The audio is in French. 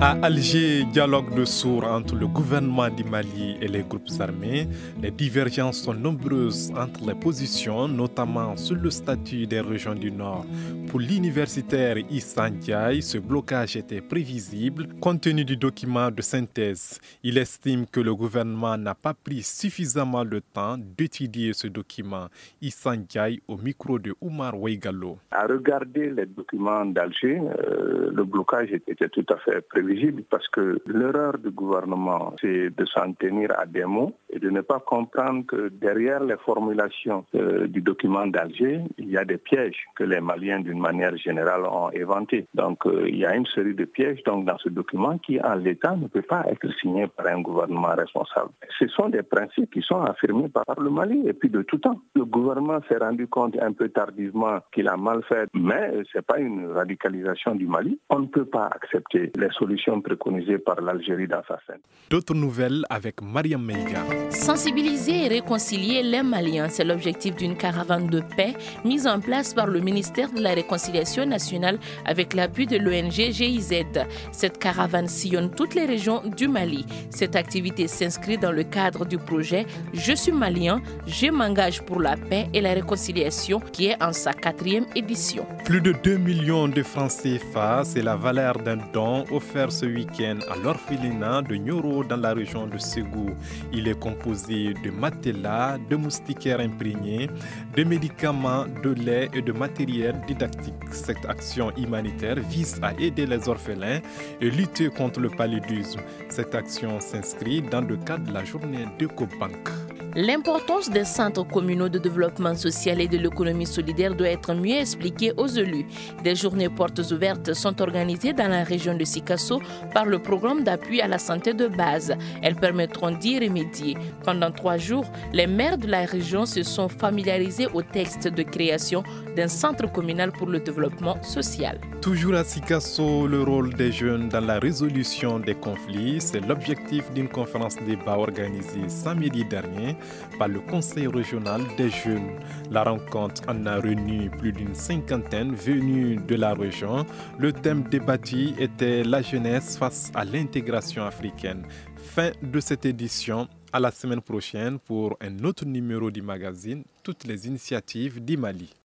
À Alger, dialogue de sourds entre le gouvernement du Mali et les groupes armés. Les divergences sont nombreuses entre les positions, notamment sur le statut des régions du Nord. Pour l'universitaire Issa Ndiaye, ce blocage était prévisible compte tenu du document de synthèse. Il estime que le gouvernement n'a pas pris suffisamment le temps d'étudier ce document. Issa Ndiaye au micro de Oumar Oueigalo. À regarder les documents d'Alger, le blocage était tout à fait prévisible parce que l'erreur du gouvernement, c'est de s'en tenir à des mots et de ne pas comprendre que derrière les formulations du document d'Alger, il y a des pièges que les Maliens, d'une manière générale, ont inventés. Donc, il y a une série de pièges dans ce document qui, en l'état, ne peut pas être signé par un gouvernement responsable. Ce sont des principes qui sont affirmés par le Mali et puis de tout temps. Le gouvernement s'est rendu compte un peu tardivement qu'il a mal fait, mais ce n'est pas une radicalisation du Mali. On ne peut pas accepter les solutions préconisées par l'Algérie dans sa scène. D'autres nouvelles avec Mariam Meiga. Sensibiliser et réconcilier les Maliens, c'est l'objectif d'une caravane de paix mise en place par le ministère de la Réconciliation nationale avec l'appui de l'ONG GIZ. Cette caravane sillonne toutes les régions du Mali. Cette activité s'inscrit dans le cadre du projet « Je suis malien, je m'engage pour la paix et la réconciliation » qui est en sa 4e édition. Plus de 2 millions de francs CFA, c'est la valeur d'un don offert ce week-end à l'orphelinat de Nioro dans la région de Ségou. Il est composé de matelas, de moustiquaires imprégnés, de médicaments, de lait et de matériel didactique. Cette action humanitaire vise à aider les orphelins et lutter contre le paludisme. Cette action s'inscrit dans le cadre de la journée d'Ecobank. L'importance des centres communaux de développement social et de l'économie solidaire doit être mieux expliquée aux élus. Des journées portes ouvertes sont organisées dans la région de Sikasso par le programme d'appui à la santé de base. Elles permettront d'y remédier. Pendant 3 jours, les maires de la région se sont familiarisés au texte de création d'un centre communal pour le développement social. Toujours à Sikasso, le rôle des jeunes dans la résolution des conflits, c'est l'objectif d'une conférence débat organisée samedi dernier par le Conseil régional des jeunes. La rencontre en a réuni plus d'une 50aine venus de la région. Le thème débattu était la jeunesse face à l'intégration africaine. Fin de cette édition, à la semaine prochaine pour un autre numéro du magazine Toutes les initiatives du Mali.